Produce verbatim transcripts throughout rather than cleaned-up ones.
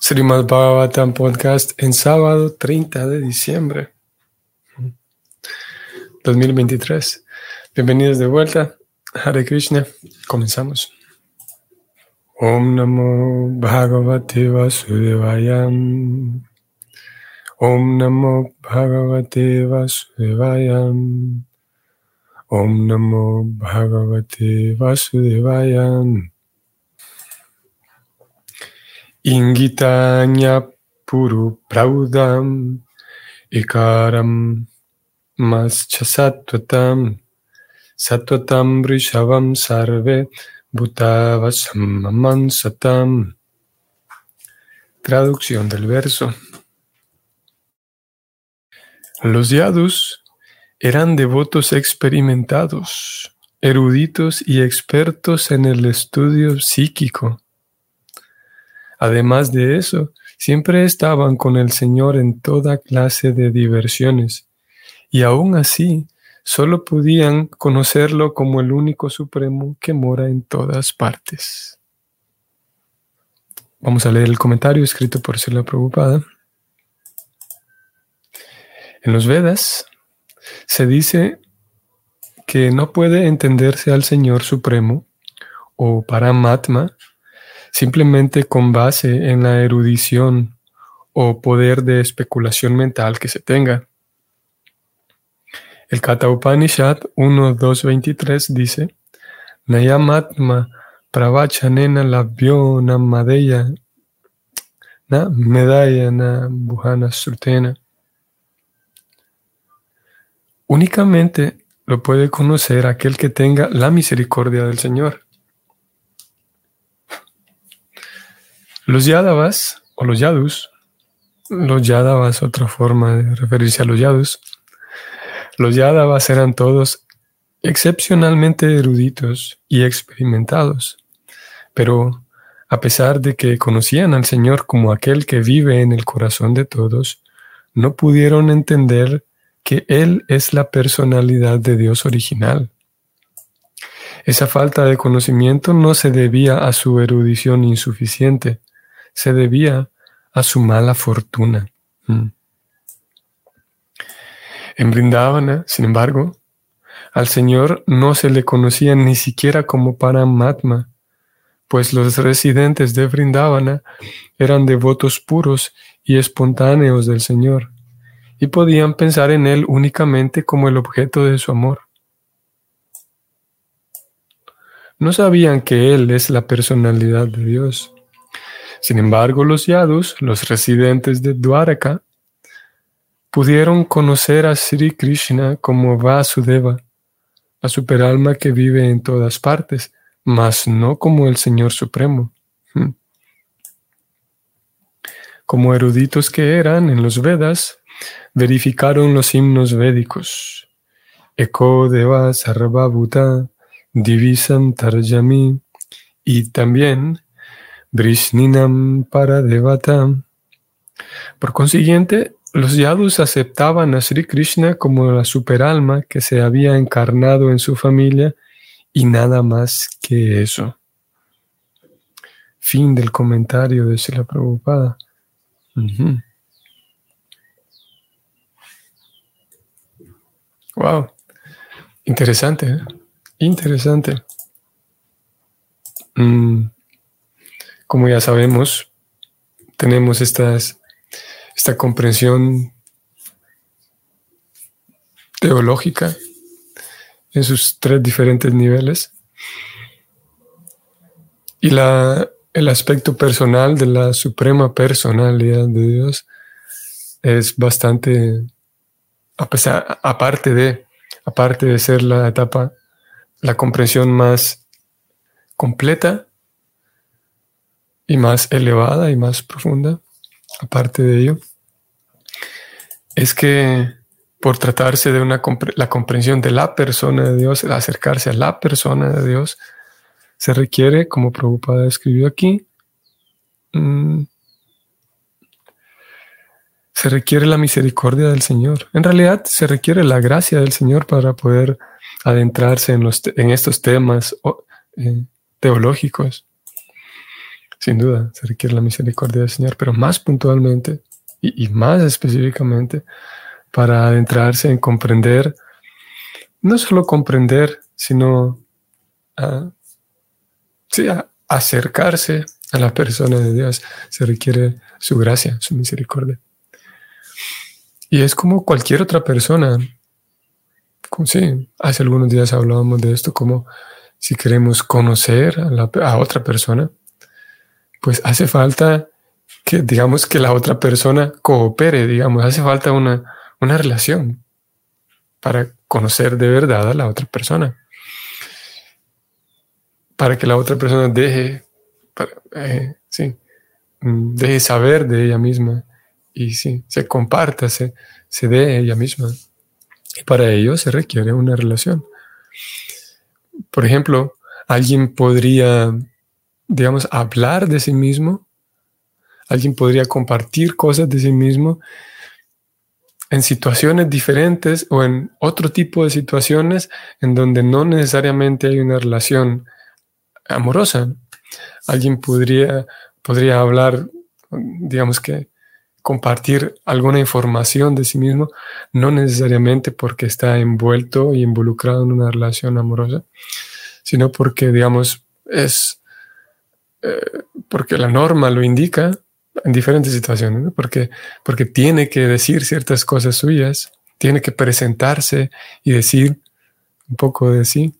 Srimad Bhagavatam Podcast en sábado treinta de diciembre dos mil veintitrés. Bienvenidos de vuelta. Hare Krishna. Comenzamos. Om Namo Bhagavate Vasudevaya. Om Namo Bhagavate Vasudevaya. Om Namo Bhagavate Vasudevaya. Ingitanya Puru Praudam Ikaram Mascha Sattvatam Sattvatam Rishavam Sarve Bhutavasamaman Satam. Traducción del verso. Los yadus eran devotos experimentados, eruditos y expertos en el estudio psíquico. Además de eso, siempre estaban con el Señor en toda clase de diversiones, y aún así, solo podían conocerlo como el único supremo que mora en todas partes. Vamos a leer el comentario escrito por Srila Prabhupada. En los Vedas se dice que no puede entenderse al Señor Supremo o Paramatma simplemente con base en la erudición o poder de especulación mental que se tenga. El Katha Upanishad uno punto dos punto veintitrés dice: Nayamatma pravachanena labhyo na madeya na medaya na buhana srutena. Únicamente lo puede conocer aquel que tenga la misericordia del Señor. Los Yadavas, o los Yadus, los Yadavas, otra forma de referirse a los Yadus, los Yadavas eran todos excepcionalmente eruditos y experimentados, pero a pesar de que conocían al Señor como aquel que vive en el corazón de todos, no pudieron entender que Él es la personalidad de Dios original. Esa falta de conocimiento no se debía a su erudición insuficiente, se debía a su mala fortuna. Mm. En Vrindavana, sin embargo, al Señor no se le conocía ni siquiera como Paramatma, pues los residentes de Vrindavana eran devotos puros y espontáneos del Señor, y podían pensar en Él únicamente como el objeto de su amor. No sabían que Él es la personalidad de Dios. Sin embargo, los Yadus, los residentes de Dwaraka, pudieron conocer a Sri Krishna como Vasudeva, la superalma que vive en todas partes, mas no como el Señor Supremo. Como eruditos que eran en los Vedas, verificaron los himnos védicos. Eko Deva Sarva Bhuta Divisam Tarjami, y también Vrishninam Paradevatam. Por consiguiente, los Yadus aceptaban a Sri Krishna como la superalma que se había encarnado en su familia y nada más que eso. Fin del comentario de Srila Prabhupada. Uh-huh. Wow, interesante, ¿eh? Interesante. Mm. Como ya sabemos, tenemos estas, esta comprensión teológica en sus tres diferentes niveles. Y la, el aspecto personal de la suprema personalidad de Dios es bastante, a pesar, aparte de, aparte de ser la etapa, la comprensión más completa y más elevada y más profunda, aparte de ello, es que por tratarse de una compre- la comprensión de la persona de Dios, el acercarse a la persona de Dios, se requiere, como Prabhupada escribió aquí, mmm, se requiere la misericordia del Señor. En realidad, se requiere la gracia del Señor para poder adentrarse en, los te- en estos temas oh, eh, teológicos. sin duda, se requiere la misericordia del Señor, pero más puntualmente y, y más específicamente para adentrarse en comprender, no solo comprender, sino uh, sí, a acercarse a la persona de Dios. Se requiere su gracia, su misericordia. Y es como cualquier otra persona. Como, sí, hace algunos días hablábamos de esto, como si queremos conocer a, la, a otra persona, pues hace falta que, digamos, que la otra persona coopere, digamos, hace falta una, una relación para conocer de verdad a la otra persona. Para que la otra persona deje, para, eh, sí, deje saber de ella misma y sí, se comparta, se, se dé ella misma. Y para ello se requiere una relación. Por ejemplo, alguien podría, digamos, hablar de sí mismo, alguien podría compartir cosas de sí mismo en situaciones diferentes o en otro tipo de situaciones en donde no necesariamente hay una relación amorosa. Alguien podría, podría hablar, digamos que compartir alguna información de sí mismo, no necesariamente porque está envuelto y involucrado en una relación amorosa, sino porque, digamos, es eh, porque la norma lo indica en diferentes situaciones, ¿no? Porque, porque tiene que decir ciertas cosas suyas, tiene que presentarse y decir un poco de sí.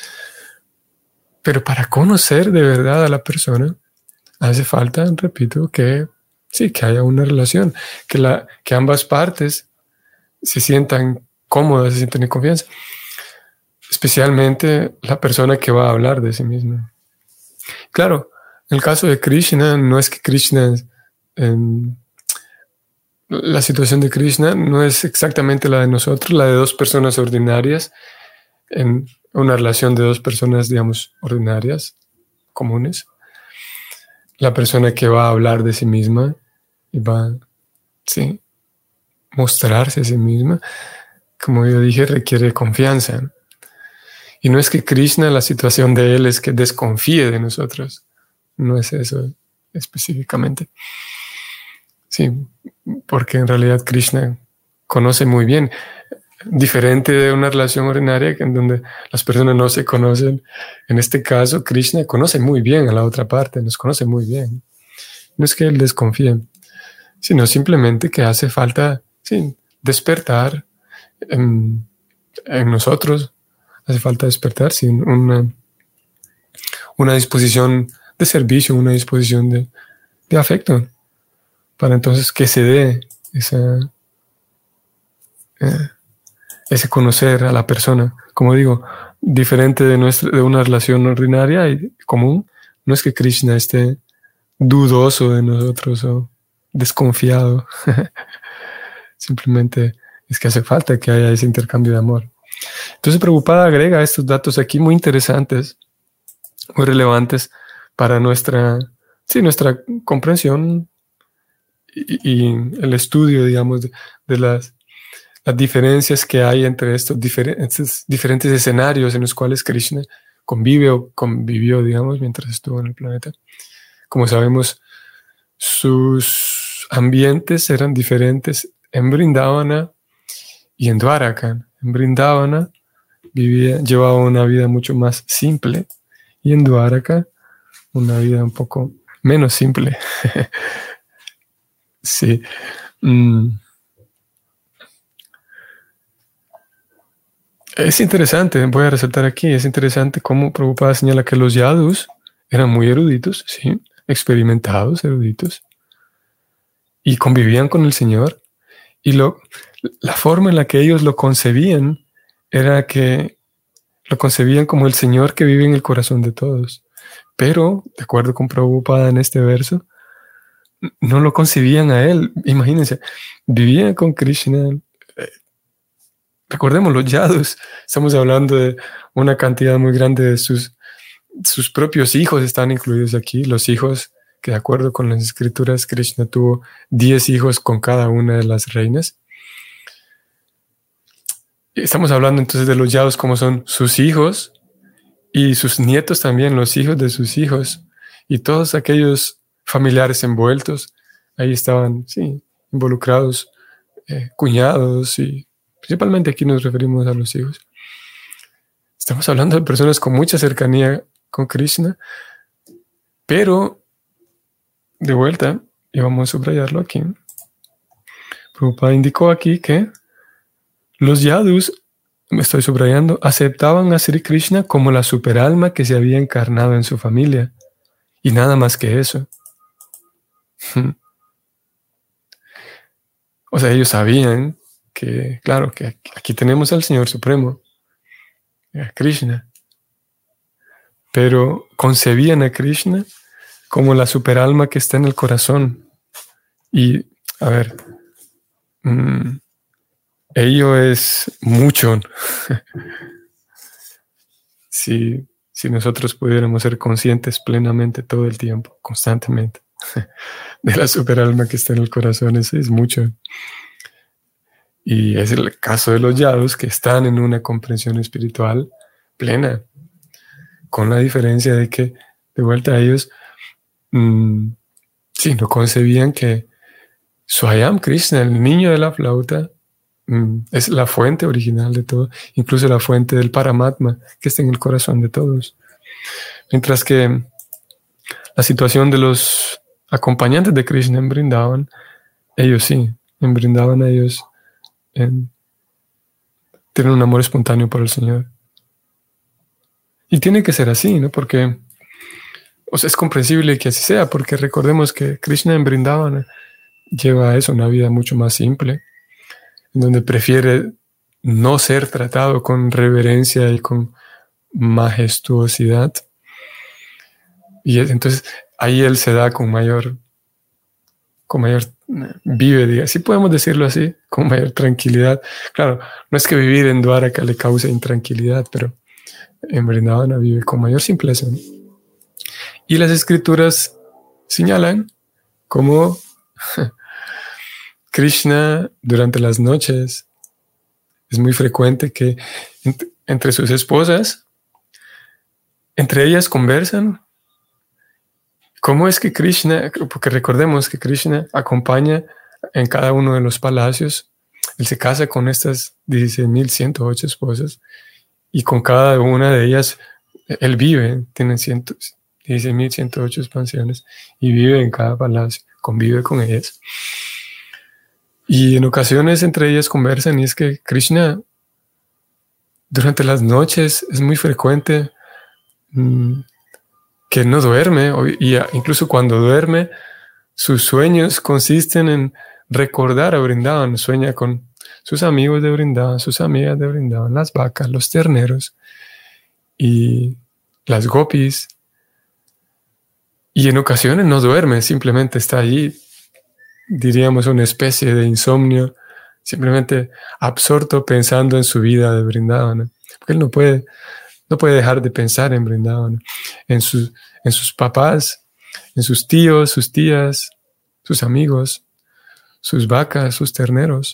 Pero para conocer de verdad a la persona, hace falta, repito, que sí, que haya una relación, que, la, que ambas partes se sientan cómodas, se sientan en confianza. Especialmente la persona que va a hablar de sí misma. Claro, en el caso de Krishna, no es que Krishna, eh, la situación de Krishna no es exactamente la de nosotros, la de dos personas ordinarias, en una relación de dos personas, digamos, ordinarias, comunes. La persona que va a hablar de sí misma y va, sí, mostrarse a sí misma, como yo dije, requiere confianza. Y no es que Krishna, la situación de él es que desconfíe de nosotros. No es eso específicamente. Sí, porque en realidad Krishna conoce muy bien, diferente de una relación ordinaria en donde las personas no se conocen. En este caso, Krishna conoce muy bien a la otra parte, nos conoce muy bien. No es que él desconfíe, sino simplemente que hace falta, sí, despertar en, en nosotros. Hace falta despertar, sí, una, una disposición de servicio, una disposición de, de afecto, para entonces que se dé esa, eh, ese conocer a la persona. Como digo, diferente de, nuestra, de una relación ordinaria y común, no es que Krishna esté dudoso de nosotros o desconfiado. Simplemente es que hace falta que haya ese intercambio de amor. Entonces, Prabhupada agrega estos datos aquí muy interesantes, muy relevantes para nuestra, sí, nuestra comprensión y, y el estudio, digamos, de, de las, las diferencias que hay entre estos diferentes, diferentes escenarios en los cuales Krishna convive o convivió, digamos, mientras estuvo en el planeta. Como sabemos, sus ambientes eran diferentes en Vrindavana y en Dwaraka. En Vrindavana vivía, llevaba una vida mucho más simple y en Dwaraka una vida un poco menos simple. Sí. Mm. Es interesante, voy a resaltar aquí, es interesante cómo Prabhupada señala que los yadus eran muy eruditos, sí, experimentados, eruditos, y convivían con el Señor. Y lo, la forma en la que ellos lo concebían era que lo concebían como el Señor que vive en el corazón de todos. Pero, de acuerdo con Prabhupada en este verso, no lo concebían a Él. Imagínense, vivían con Krishna. Eh, recordemos, los yadus, estamos hablando de una cantidad muy grande de sus, sus propios hijos están incluidos aquí. Los hijos que, de acuerdo con las escrituras, Krishna tuvo diez hijos con cada una de las reinas. Estamos hablando entonces de los yadus como son sus hijos y sus nietos también, los hijos de sus hijos. y todos aquellos familiares envueltos, ahí estaban, sí, involucrados, eh, cuñados, y principalmente aquí nos referimos a los hijos. Estamos hablando de personas con mucha cercanía con Krishna, pero de vuelta, y vamos a subrayarlo aquí, Prabhupada indicó aquí que los yadus, me estoy subrayando, aceptaban a Sri Krishna como la superalma que se había encarnado en su familia, y nada más que eso. O sea, ellos sabían que, claro, que aquí tenemos al Señor Supremo, a Krishna, pero concebían a Krishna como la superalma que está en el corazón. Y, a ver, mmm, ello es mucho. si, si nosotros pudiéramos ser conscientes plenamente todo el tiempo, constantemente, de la superalma que está en el corazón, eso es mucho. Y es el caso de los yadus, que están en una comprensión espiritual plena, con la diferencia de que, de vuelta a ellos, mmm, sí, no concebían que Swayam Krishna, el niño de la flauta, mmm, es la fuente original de todo, incluso la fuente del Paramatma que está en el corazón de todos. Mientras que la situación de los acompañantes de Krishna en Vrindavan, ellos sí, en Vrindavan ellos en, tienen un amor espontáneo por el Señor. Y tiene que ser así, ¿no? Porque, o sea, es comprensible que así sea, porque recordemos que Krishna en Vrindavan lleva eso, una vida mucho más simple, en donde prefiere no ser tratado con reverencia y con majestuosidad. Y entonces ahí él se da con mayor, con mayor, vive, diga, sí podemos decirlo así, con mayor tranquilidad. Claro, no es que vivir en Dwaraka le cause intranquilidad, pero en Vrindavana vive con mayor simpleza, ¿no? Y las escrituras señalan cómo Krishna durante las noches es muy frecuente que ent- entre sus esposas, entre ellas conversan. ¿Cómo es que Krishna, porque recordemos que Krishna acompaña en cada uno de los palacios, él se casa con estas dieciséis mil ciento ocho esposas, y con cada una de ellas él vive, tiene dieciséis mil ciento ocho expansiones, y vive en cada palacio, convive con ellas. Y en ocasiones entre ellas conversan, y es que Krishna durante las noches es muy frecuente mmm, que no duerme, y incluso cuando duerme, sus sueños consisten en recordar a Vrindavan. Sueña con sus amigos de Vrindavan, sus amigas de Vrindavan, las vacas, los terneros y las gopis. Y en ocasiones no duerme, simplemente está allí, diríamos una especie de insomnio, simplemente absorto pensando en su vida de Vrindavan, porque él no puede No puede dejar de pensar en Vrindavan, en, su, en sus papás, en sus tíos, sus tías, sus amigos, sus vacas, sus terneros.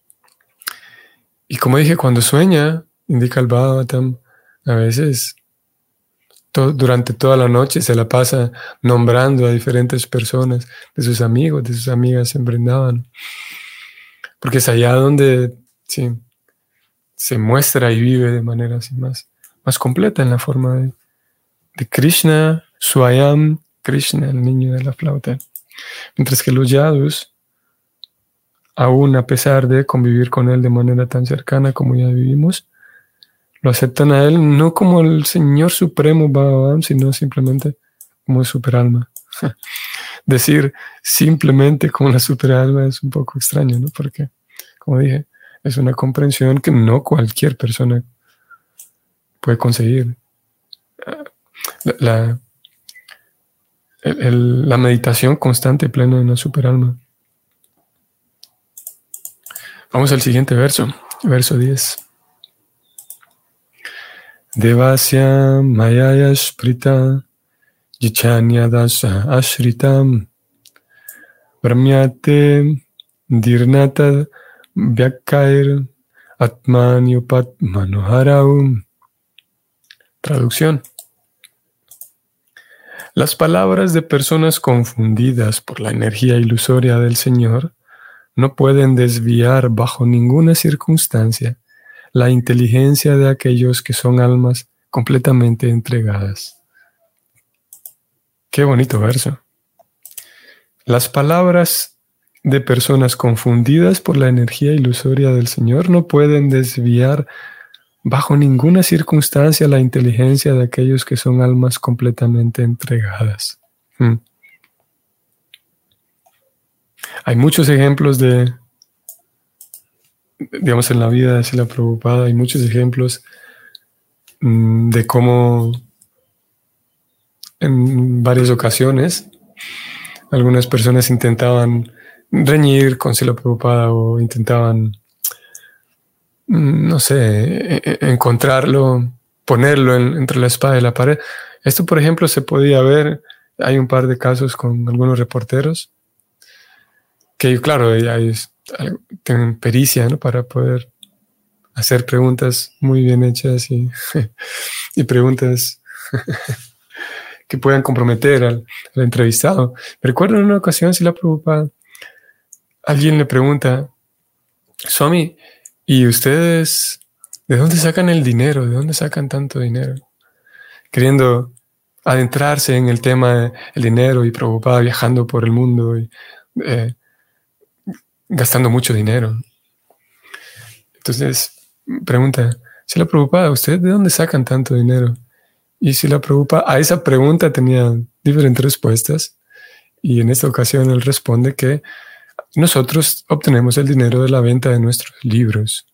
Y como dije, cuando sueña, indica el Bhagavatam, a veces to, durante toda la noche se la pasa nombrando a diferentes personas, de sus amigos, de sus amigas en Vrindavan. Porque es allá donde sí, se muestra y vive de manera así más. más completa en la forma de, de Krishna, Swayam Krishna, el niño de la flauta. Mientras que los yadus, aún a pesar de convivir con él de manera tan cercana como ya vivimos, lo aceptan a él no como el Señor Supremo Bhagavan, sino simplemente como el superalma. Decir simplemente como la superalma es un poco extraño, ¿no? Porque, como dije, es una comprensión que no cualquier persona puede conseguir. La, la, el, el, la meditación constante y plena en la superalma. Vamos al siguiente verso, verso diez. Devasya mayaya sprita jichanya dasa ashritam brahmyate dirnata vyakair atmanyupat manoharaum. Traducción. Las palabras de personas confundidas por la energía ilusoria del Señor no pueden desviar bajo ninguna circunstancia la inteligencia de aquellos que son almas completamente entregadas. Qué bonito verso. Las palabras de personas confundidas por la energía ilusoria del Señor no pueden desviar bajo ninguna circunstancia la inteligencia de aquellos que son almas completamente entregadas. Hmm. Hay muchos ejemplos de, digamos, en la vida de Srila Prabhupada, hay muchos ejemplos mm, de cómo en varias ocasiones algunas personas intentaban reñir con Srila Prabhupada o intentaban, no sé, encontrarlo, ponerlo en, entre la espada y la pared. Esto, por ejemplo, se podía ver, hay un par de casos con algunos reporteros que, claro, hay, tienen pericia, ¿no?, para poder hacer preguntas muy bien hechas y, y preguntas que puedan comprometer al, al entrevistado. Me recuerdo en una ocasión, Srila Prabhupada, alguien le pregunta: Swami, ¿y ustedes de dónde sacan el dinero? ¿De dónde sacan tanto dinero? Queriendo adentrarse en el tema del dinero, y Prabhupada viajando por el mundo y eh, gastando mucho dinero. Entonces pregunta: Srila Prabhupada, ¿ustedes de dónde sacan tanto dinero? Y Srila Prabhupada a esa pregunta tenía diferentes respuestas, y en esta ocasión él responde que nosotros obtenemos el dinero de la venta de nuestros libros.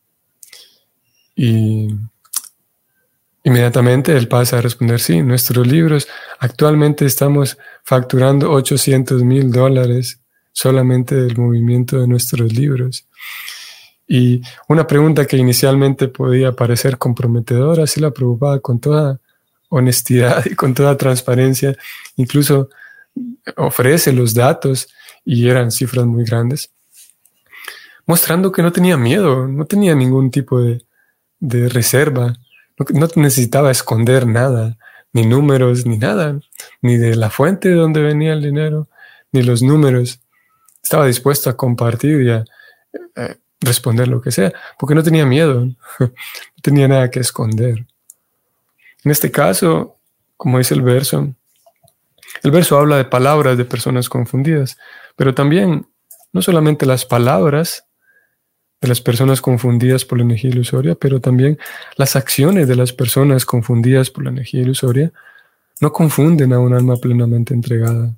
Y inmediatamente él pasa a responder: sí, nuestros libros, actualmente estamos facturando ochocientos mil dólares solamente del movimiento de nuestros libros. Y una pregunta que inicialmente podía parecer comprometedora, Srila Prabhupada, con toda honestidad y con toda transparencia, incluso ofrece los datos, y eran cifras muy grandes, mostrando que no tenía miedo, no tenía ningún tipo de, de reserva, no, no necesitaba esconder nada, ni números, ni nada, ni de la fuente de donde venía el dinero, ni los números. Estaba dispuesto a compartir y a eh, responder lo que sea, porque no tenía miedo, no tenía nada que esconder. En este caso, como dice el verso, el verso habla de palabras de personas confundidas, pero también no solamente las palabras de las personas confundidas por la energía ilusoria, pero también las acciones de las personas confundidas por la energía ilusoria no confunden a un alma plenamente entregada.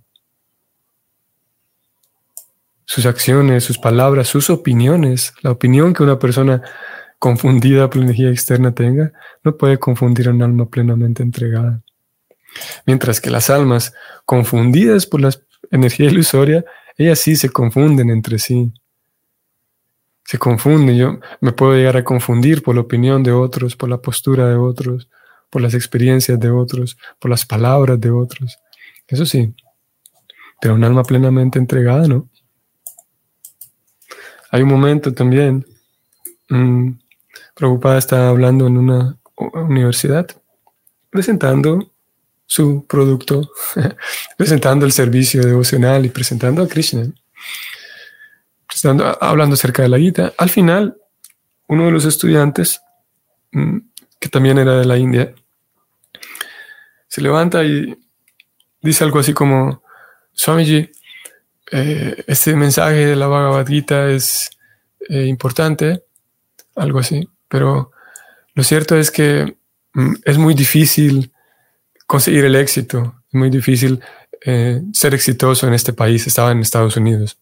Sus acciones, sus palabras, sus opiniones, la opinión que una persona confundida por la energía externa tenga, no puede confundir a un alma plenamente entregada. Mientras que las almas confundidas por la energía ilusoria, ellas sí se confunden entre sí. Se confunden. Yo me puedo llegar a confundir por la opinión de otros, por la postura de otros, por las experiencias de otros, por las palabras de otros. Eso sí. Pero un alma plenamente entregada, ¿no? Hay un momento también, mmm, Prabhupada está hablando en una universidad, presentando su producto, presentando el servicio devocional y presentando a Krishna, presentando, hablando acerca de la Gita. Al final, uno de los estudiantes, mmm, que también era de la India, se levanta y dice algo así como: Swamiji, eh, este mensaje de la Bhagavad Gita es eh, importante, algo así, pero lo cierto es que mm, es muy difícil conseguir el éxito, es muy difícil eh, ser exitoso en este país. Estaba en Estados Unidos.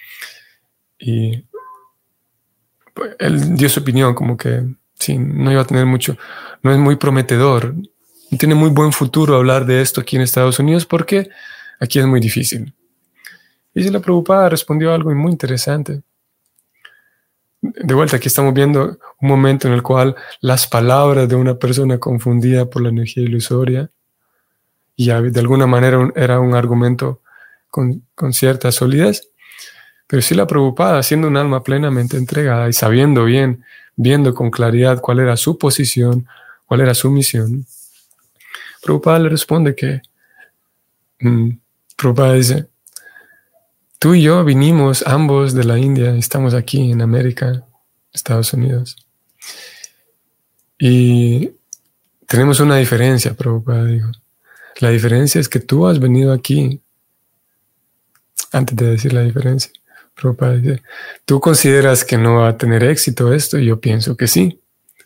Y él dio su opinión, como que sí, no iba a tener mucho, no es muy prometedor, no tiene muy buen futuro hablar de esto aquí en Estados Unidos porque aquí es muy difícil. Y Srila Prabhupada respondió algo muy interesante. De vuelta, aquí estamos viendo un momento en el cual las palabras de una persona confundida por la energía ilusoria, y de alguna manera era un argumento con, con cierta solidez, pero Srila Prabhupada, siendo un alma plenamente entregada y sabiendo bien, viendo con claridad cuál era su posición, cuál era su misión, Prabhupada le responde que Mm, Prabhupada dice, tú y yo vinimos ambos de la India, estamos aquí en América, Estados Unidos. Y tenemos una diferencia, Prabhupada dijo. La diferencia es que tú has venido aquí. Antes de decir la diferencia, Prabhupada dice, tú consideras que no va a tener éxito esto, y yo pienso que sí.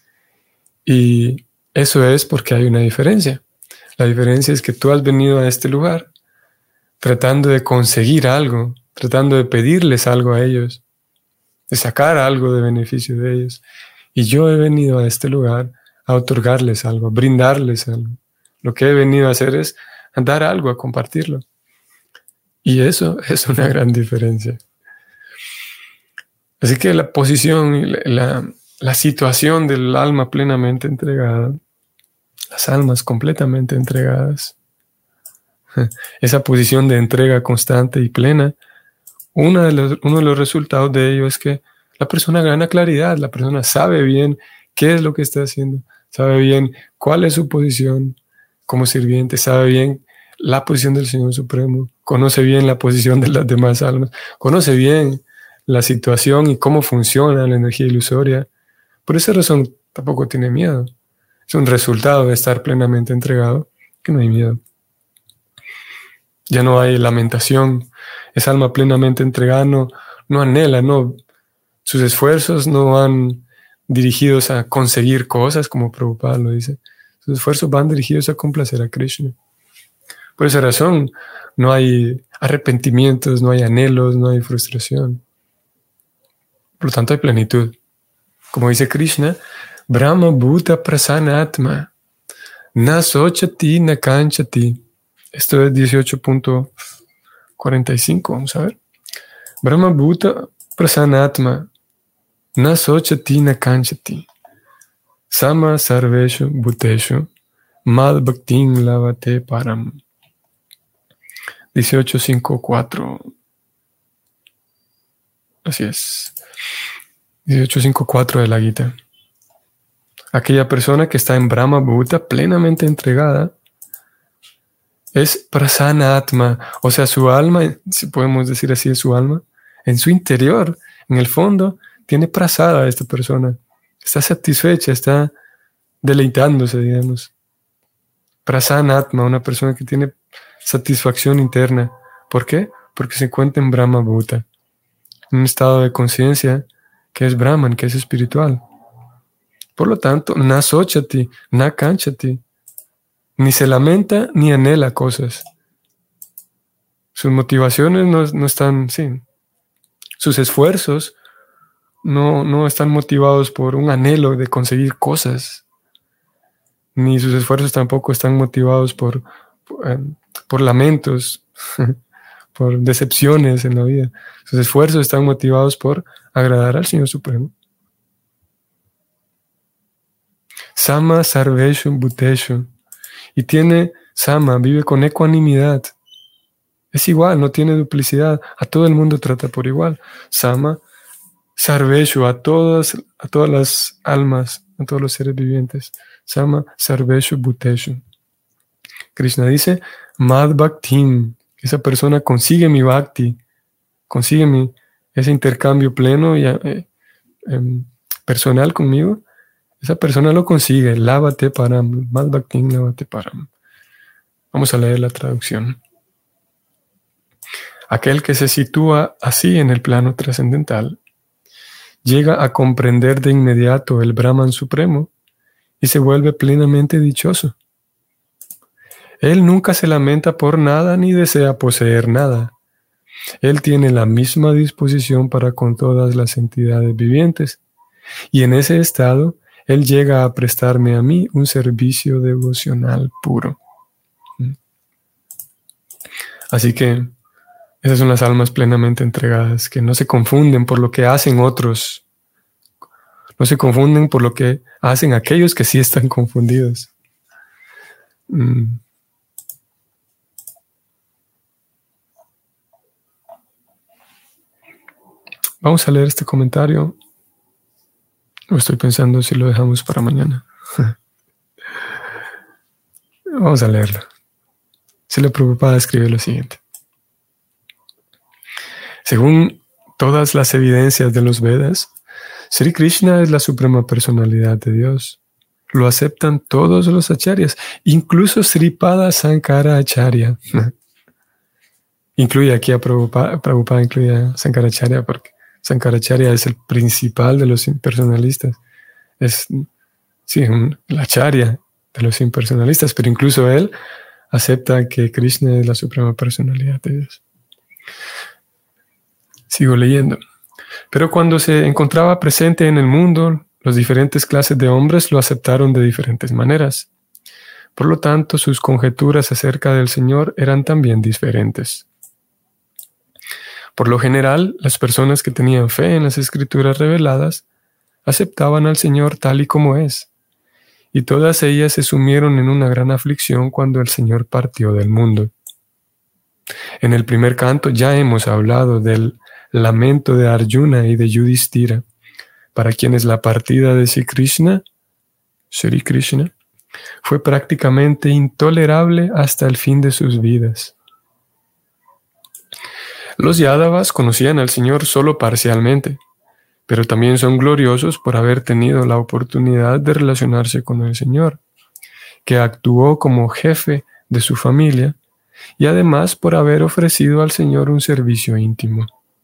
Y eso es porque hay una diferencia. La diferencia es que tú has venido a este lugar tratando de conseguir algo, tratando de pedirles algo a ellos, de sacar algo de beneficio de ellos. Y yo he venido a este lugar a otorgarles algo, a brindarles algo. Lo que he venido a hacer es a dar algo, a compartirlo. Y eso es una gran diferencia. Así que la posición, la, la situación del alma plenamente entregada, las almas completamente entregadas, esa posición de entrega constante y plena, una de los, uno de los resultados de ello es que la persona gana claridad, la persona sabe bien qué es lo que está haciendo, sabe bien cuál es su posición como sirviente, sabe bien la posición del Señor Supremo, conoce bien la posición de las demás almas, conoce bien la situación y cómo funciona la energía ilusoria. Por esa razón tampoco tiene miedo. Es un resultado de estar plenamente entregado, que no hay miedo. Ya no hay lamentación. Esa alma plenamente entregada no, no anhela, no, sus esfuerzos no van dirigidos a conseguir cosas, como Prabhupada lo dice. Sus esfuerzos van dirigidos a complacer a Krishna. Por esa razón no hay arrepentimientos, no hay anhelos, no hay frustración. Por lo tanto hay plenitud. Como dice Krishna, Brahma Bhuta Prasanna Atma Na Sochati Na Kanchati. Esto es dieciocho punto cuarenta y cinco, vamos a ver. Brahma Bhuta Prasanna Atma Na Sochati Na Kanchati Sama Sarveshu Bhuteshu Mad Bhaktin Lavate Param. dieciocho cinco cuatro. Así es. dieciocho cinco cuatro de la Gita. Aquella persona que está en Brahma Bhuta plenamente entregada es Prasanna Atma, o sea, su alma, si podemos decir así, es su alma, en su interior, en el fondo, tiene prasada esta persona. Está satisfecha, está deleitándose, digamos. Prasanna Atma, una persona que tiene satisfacción interna. ¿Por qué? Porque se encuentra en Brahma Bhuta, en un estado de conciencia que es Brahman, que es espiritual. Por lo tanto, na sochati, na kanchati, ni se lamenta ni anhela cosas. Sus motivaciones no, no están, sí, sus esfuerzos no, no están motivados por un anhelo de conseguir cosas, ni sus esfuerzos tampoco están motivados por, por, eh, por lamentos, por decepciones en la vida. Sus esfuerzos están motivados por agradar al Señor Supremo. Sama Sarveshu Bhuteshu. Y tiene Sama, vive con ecuanimidad. Es igual, no tiene duplicidad. A todo el mundo trata por igual. Sama Sarveshu, a todas, a todas las almas, a todos los seres vivientes. Sama Sarveshu Bhuteshu. Krishna dice, Mad Bhaktim. Esa persona consigue mi bhakti, consigue mi, ese intercambio pleno y eh, eh, personal conmigo. Esa persona lo consigue. Lávate param. Mad Bhaktim, lávate param. Vamos a leer la traducción. Aquel que se sitúa así en el plano trascendental llega a comprender de inmediato el Brahman supremo y se vuelve plenamente dichoso. Él nunca se lamenta por nada ni desea poseer nada. Él tiene la misma disposición para con todas las entidades vivientes, y en ese estado Él llega a prestarme a mí un servicio devocional puro. Así que esas son las almas plenamente entregadas, que no se confunden por lo que hacen otros, no se confunden por lo que hacen aquellos que sí están confundidos. Mm. Vamos a leer este comentario. Estoy pensando si lo dejamos para mañana. Vamos a leerlo. Srila Prabhupada escribe lo siguiente. Según todas las evidencias de los Vedas, Sri Krishna es la suprema personalidad de Dios. Lo aceptan todos los acharyas, incluso Sripada Sankaracharya. Incluye aquí a Prabhupada, Prabhupada incluye a Sankaracharya porque Sankaracharya es el principal de los impersonalistas. Es, sí, un, el acharya de los impersonalistas, pero incluso él acepta que Krishna es la suprema personalidad de Dios. Sigo leyendo. Pero cuando se encontraba presente en el mundo, las diferentes clases de hombres lo aceptaron de diferentes maneras. Por lo tanto, sus conjeturas acerca del Señor eran también diferentes. Por lo general, las personas que tenían fe en las escrituras reveladas aceptaban al Señor tal y como es, y todas ellas se sumieron en una gran aflicción cuando el Señor partió del mundo. En el primer canto ya hemos hablado del lamento de Arjuna y de Yudhishthira, para quienes la partida de Sri Krishna, Sri Krishna, fue prácticamente intolerable hasta el fin de sus vidas. Los Yadavas conocían al Señor solo parcialmente, pero también son gloriosos por haber tenido la oportunidad de relacionarse con el Señor, que actuó como jefe de su familia y además por haber ofrecido al Señor un servicio íntimo.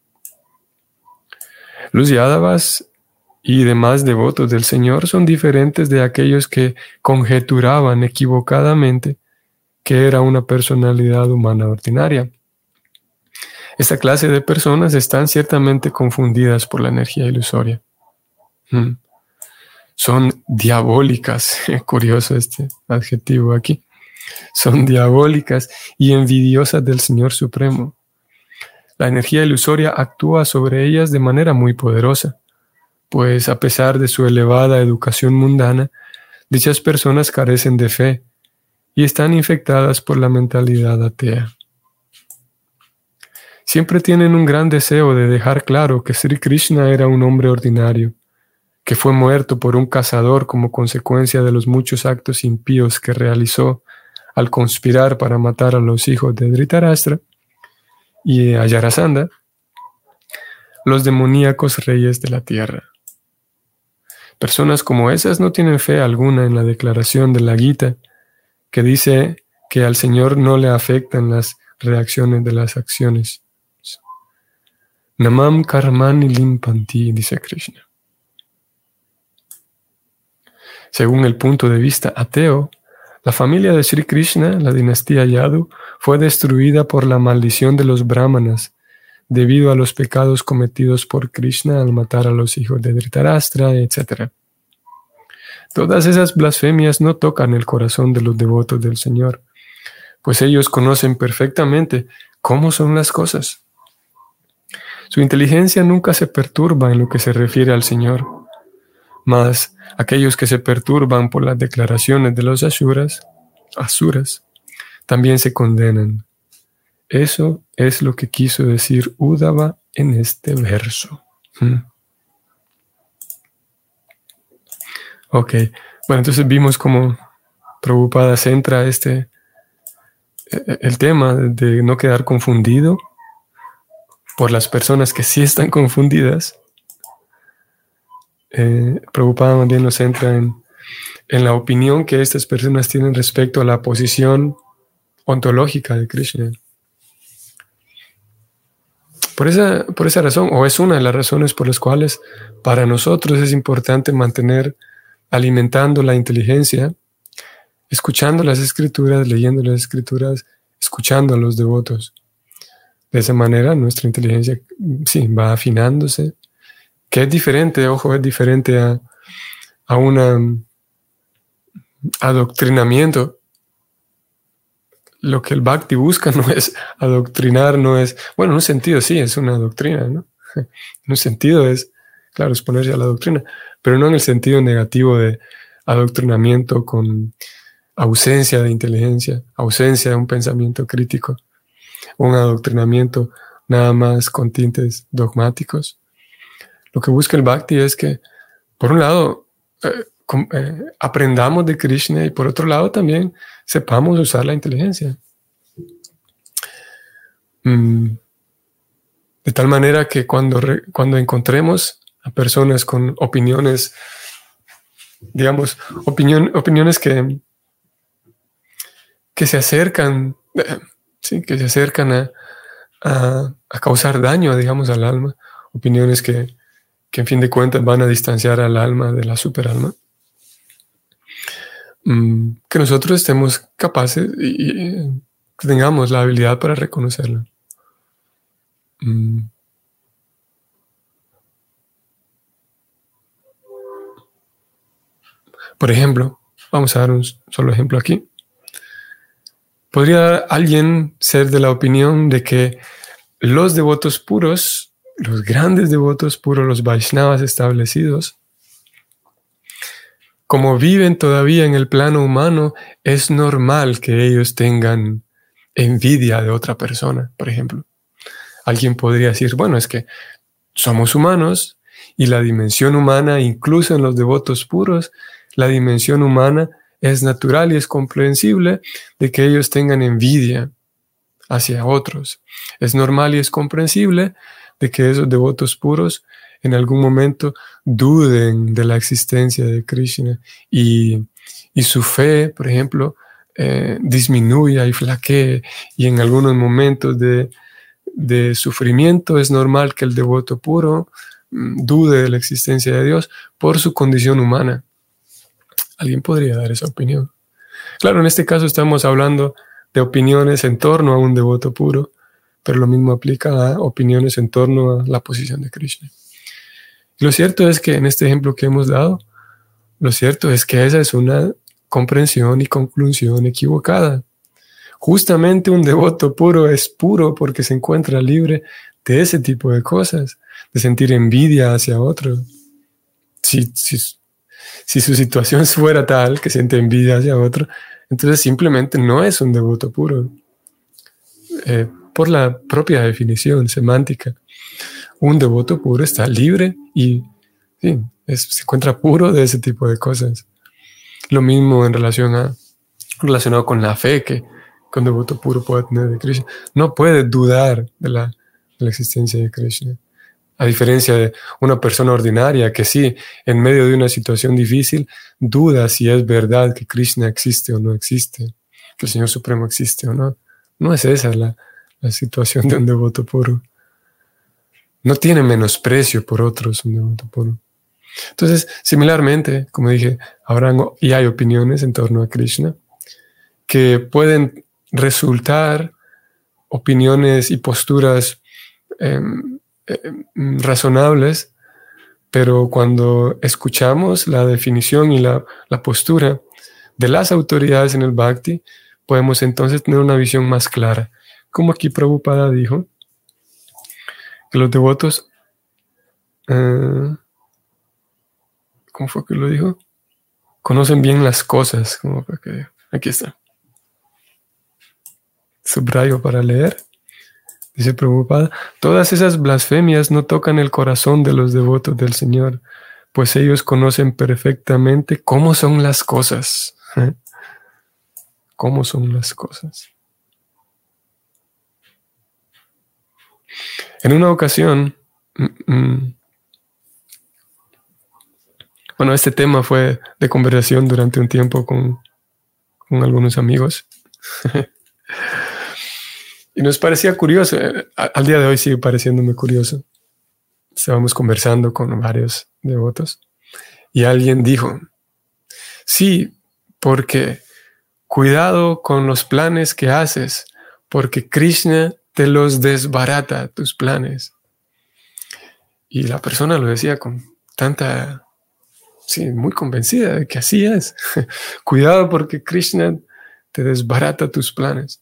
Los Yadavas y demás devotos del Señor son diferentes de aquellos que conjeturaban equivocadamente que era una personalidad humana ordinaria. Esta clase de personas están ciertamente confundidas por la energía ilusoria. Hmm. Son diabólicas, curioso este adjetivo aquí. Son diabólicas y envidiosas del Señor Supremo. La energía ilusoria actúa sobre ellas de manera muy poderosa, pues a pesar de su elevada educación mundana, dichas personas carecen de fe y están infectadas por la mentalidad atea. Siempre tienen un gran deseo de dejar claro que Sri Krishna era un hombre ordinario, que fue muerto por un cazador como consecuencia de los muchos actos impíos que realizó al conspirar para matar a los hijos de Dhritarashtra y a Jarasandha, los demoníacos reyes de la tierra. Personas como esas no tienen fe alguna en la declaración de la Gita, que dice que al Señor no le afectan las reacciones de las acciones. Namam karmani limpanti, dice Krishna. Según el punto de vista ateo, la familia de Sri Krishna, la dinastía Yadu, fue destruida por la maldición de los brahmanas, debido a los pecados cometidos por Krishna al matar a los hijos de Dhritarashtra, etcétera. Todas esas blasfemias no tocan el corazón de los devotos del Señor, pues ellos conocen perfectamente cómo son las cosas. Su inteligencia nunca se perturba en lo que se refiere al Señor, mas aquellos que se perturban por las declaraciones de los asuras, asuras también se condenan. Eso es lo que quiso decir Uddhava en este verso. ¿Mm? Ok, bueno, entonces vimos cómo Prabhupada centra este, el tema de no quedar confundido por las personas que sí están confundidas. Eh, Prabhupada también nos centra en, en la opinión que estas personas tienen respecto a la posición ontológica de Krishna. Por esa, por esa razón, o es una de las razones por las cuales para nosotros es importante mantener alimentando la inteligencia, escuchando las escrituras, leyendo las escrituras, escuchando a los devotos. De esa manera nuestra inteligencia sí, va afinándose, que es diferente, ojo, es diferente a, a un adoctrinamiento. Lo que el Bhakti busca no es adoctrinar, no es, bueno, en un sentido sí, es una doctrina, ¿no? En un sentido es, claro, exponerse a la doctrina, pero no en el sentido negativo de adoctrinamiento con ausencia de inteligencia, ausencia de un pensamiento crítico, un adoctrinamiento nada más con tintes dogmáticos. Lo que busca el Bhakti es que, por un lado, eh, com, eh, aprendamos de Krishna y por otro lado también sepamos usar la inteligencia. Mm, de tal manera que cuando, re, cuando encontremos a personas con opiniones, digamos, opinión, opiniones que, que se acercan, eh, sí, que se acercan a, a, a causar daño, digamos, al alma, opiniones que, que en fin de cuentas van a distanciar al alma de la superalma, mm, que nosotros estemos capaces y, y que tengamos la habilidad para reconocerla. Mm. Por ejemplo, vamos a dar un solo ejemplo aquí. ¿Podría alguien ser de la opinión de que los devotos puros, los grandes devotos puros, los Vaishnavas establecidos, como viven todavía en el plano humano, es normal que ellos tengan envidia de otra persona, por ejemplo? Alguien podría decir, bueno, es que somos humanos y la dimensión humana, incluso en los devotos puros, la dimensión humana es natural y es comprensible de que ellos tengan envidia hacia otros. Es normal y es comprensible de que esos devotos puros en algún momento duden de la existencia de Krishna y, y su fe, por ejemplo, eh, disminuya y flaquee, y en algunos momentos de, de sufrimiento es normal que el devoto puro mm, dude de la existencia de Dios por su condición humana. Alguien podría dar esa opinión. Claro, en este caso estamos hablando de opiniones en torno a un devoto puro, pero lo mismo aplica a opiniones en torno a la posición de Krishna. Y lo cierto es que en este ejemplo que hemos dado, lo cierto es que esa es una comprensión y conclusión equivocada. Justamente un devoto puro es puro porque se encuentra libre de ese tipo de cosas, de sentir envidia hacia otro. Si, si, si su situación fuera tal que siente envidia hacia otro, entonces simplemente no es un devoto puro. Eh, por la propia definición semántica, un devoto puro está libre y sí, es, se encuentra puro de ese tipo de cosas. Lo mismo en relación a, relacionado con la fe que, que un devoto puro puede tener de Krishna. No puede dudar de la, de la existencia de Krishna. A diferencia de una persona ordinaria que sí, en medio de una situación difícil, duda si es verdad que Krishna existe o no existe, que el Señor Supremo existe o no. No es esa la, la situación de un devoto puro. No tiene menosprecio por otros un devoto puro. Entonces, similarmente, como dije, habrán y hay opiniones en torno a Krishna que pueden resultar opiniones y posturas eh, eh, razonables, pero cuando escuchamos la definición y la, la postura de las autoridades en el Bhakti, podemos entonces tener una visión más clara. Como aquí Prabhupada dijo, que los devotos, eh, ¿cómo fue que lo dijo? Conocen bien las cosas. ¿Cómo fue que dijo? Aquí está. Subrayo para leer. Dice Prabhupada, todas esas blasfemias no tocan el corazón de los devotos del Señor, pues ellos conocen perfectamente cómo son las cosas. ¿Eh? ¿Cómo son las cosas? En una ocasión, mm, mm, bueno, este tema fue de conversación durante un tiempo con, con algunos amigos. Y nos parecía curioso, al día de hoy sigue pareciéndome curioso. Estábamos conversando con varios devotos y alguien dijo, sí, porque cuidado con los planes que haces, porque Krishna te los desbarata, tus planes. Y la persona lo decía con tanta, sí, muy convencida de que así es. Cuidado porque Krishna te desbarata tus planes.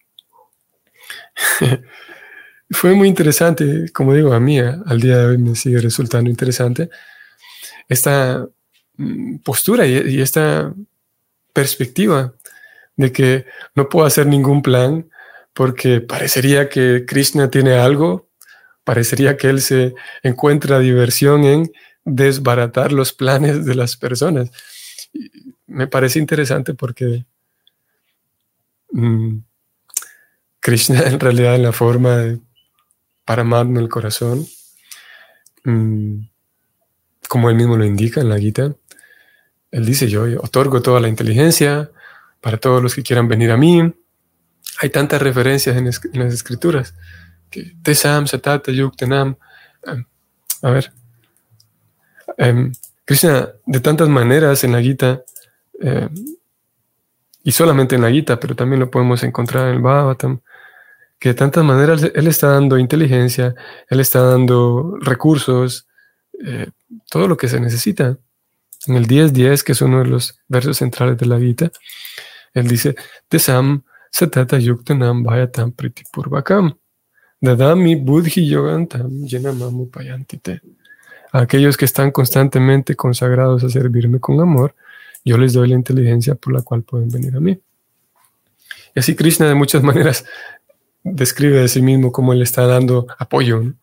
Fue muy interesante, como digo, a mí al día de hoy me sigue resultando interesante esta postura y, y esta perspectiva de que no puedo hacer ningún plan porque parecería que Krishna tiene algo, parecería que él se encuentra diversión en desbaratar los planes de las personas. Y me parece interesante porque mmm, Krishna en realidad en la forma de Paramatma, el corazón, mm, como él mismo lo indica en la Gita. Él dice, yo otorgo toda la inteligencia para todos los que quieran venir a mí. Hay tantas referencias en, es, en las escrituras. Que Tesam, Satata, Yuktanam. Um, a ver. Um, Krishna, de tantas maneras en la Gita, eh, y solamente en la Gita, pero también lo podemos encontrar en el Bhagavatam, que de tantas maneras él está dando inteligencia, él está dando recursos, eh, todo lo que se necesita. En el diez diez, que es uno de los versos centrales de la Gita, él dice, Tesam satata yuktanam vayatam pritipurvakam dadami buddhi yogantam yenamamu payantite. A aquellos que están constantemente consagrados a servirme con amor, yo les doy la inteligencia por la cual pueden venir a mí. Y así Krishna de muchas maneras describe de sí mismo cómo él está dando apoyo, ¿no?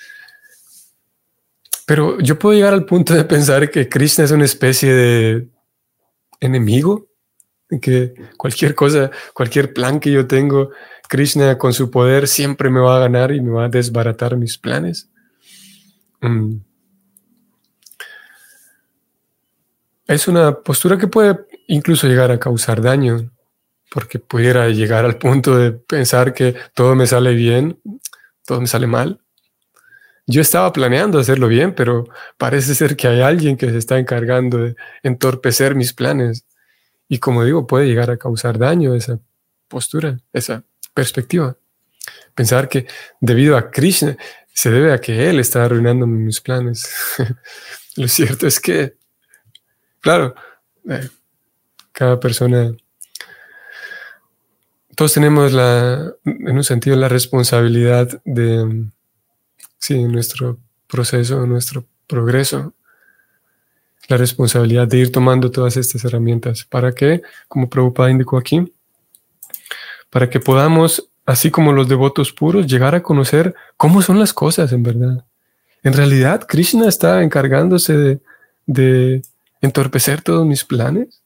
Pero yo puedo llegar al punto de pensar que Krishna es una especie de enemigo, que cualquier cosa, cualquier plan que yo tengo, Krishna con su poder siempre me va a ganar y me va a desbaratar mis planes. Mm. Es una postura que puede incluso llegar a causar daño, porque pudiera llegar al punto de pensar que todo me sale bien, todo me sale mal. Yo estaba planeando hacerlo bien, pero parece ser que hay alguien que se está encargando de entorpecer mis planes. Y como digo, puede llegar a causar daño esa postura, esa perspectiva. Pensar que debido a Krishna se debe a que él está arruinando mis planes. Lo cierto es que, claro, eh, cada persona, todos tenemos la, en un sentido la responsabilidad de, sí, nuestro proceso, nuestro progreso, la responsabilidad de ir tomando todas estas herramientas. ¿Para qué? Como Prabhupada indicó aquí, para que podamos, así como los devotos puros, llegar a conocer cómo son las cosas en verdad. En realidad, Krishna está encargándose de, de entorpecer todos mis planes.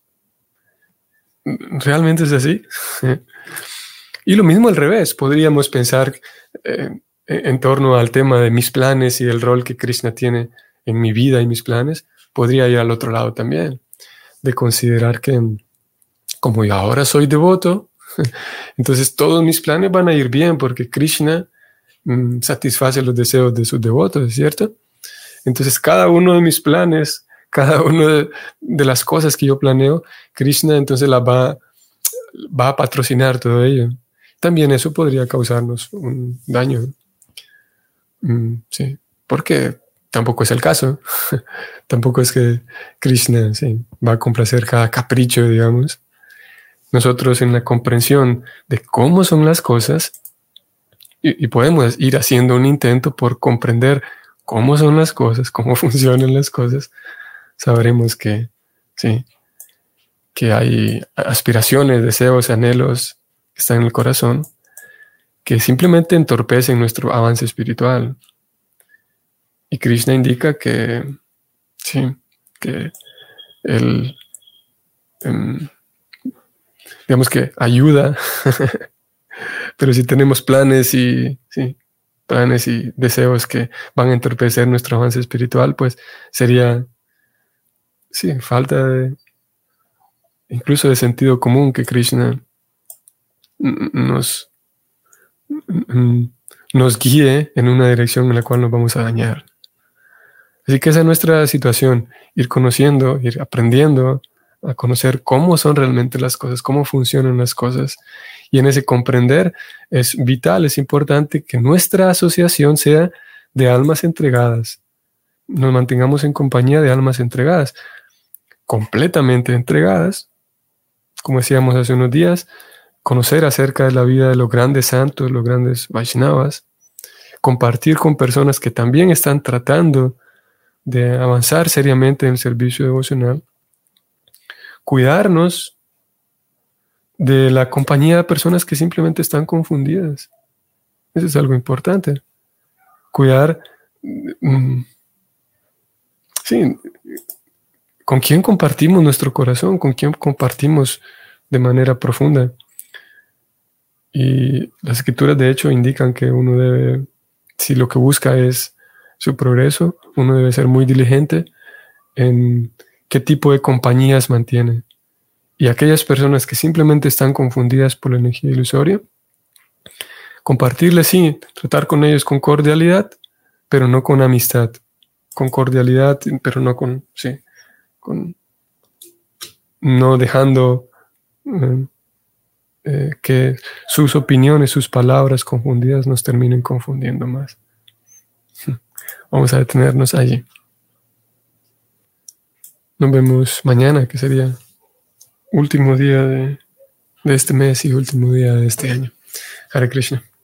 ¿Realmente es así? Y lo mismo al revés. Podríamos pensar eh, en torno al tema de mis planes y el rol que Krishna tiene en mi vida y mis planes. Podría ir al otro lado también, de considerar que como yo ahora soy devoto, entonces todos mis planes van a ir bien porque Krishna mm, satisface los deseos de sus devotos, ¿cierto? Entonces cada uno de mis planes, cada una de, de las cosas que yo planeo, Krishna entonces las va, va a patrocinar todo ello. También eso podría causarnos un daño. Mm, sí, porque tampoco es el caso. Tampoco es que Krishna sí, va a complacer cada capricho, digamos. Nosotros en la comprensión de cómo son las cosas y, y podemos ir haciendo un intento por comprender cómo son las cosas, cómo funcionan las cosas, sabremos que sí, que hay aspiraciones, deseos, anhelos que están en el corazón que simplemente entorpecen nuestro avance espiritual. Y Krishna indica que sí, que él um, digamos que ayuda, pero si tenemos planes y sí, planes y deseos que van a entorpecer nuestro avance espiritual, pues sería sí, falta de incluso de sentido común que Krishna nos, nos guíe en una dirección en la cual nos vamos a dañar. Así que esa es nuestra situación, ir conociendo, ir aprendiendo a conocer cómo son realmente las cosas, cómo funcionan las cosas. Y en ese comprender es vital, es importante que nuestra asociación sea de almas entregadas. Nos mantengamos en compañía de almas entregadas, completamente entregadas. Como decíamos hace unos días, conocer acerca de la vida de los grandes santos, los grandes Vaishnavas, compartir con personas que también están tratando de avanzar seriamente en el servicio devocional, cuidarnos de la compañía de personas que simplemente están confundidas. Eso es algo importante. Cuidar, mmm, sí, con quién compartimos nuestro corazón, con quién compartimos de manera profunda. Y las escrituras de hecho indican que uno debe si lo que busca es su progreso, uno debe ser muy diligente en qué tipo de compañías mantiene. Y aquellas personas que simplemente están confundidas por la energía ilusoria, compartirles, sí, tratar con ellos con cordialidad, pero no con amistad. Con cordialidad, pero no con, sí, con, no dejando eh, eh, que sus opiniones, sus palabras confundidas nos terminen confundiendo más. Vamos a detenernos allí. Nos vemos mañana, que sería último día de, de este mes y último día de este año. Hare Krishna.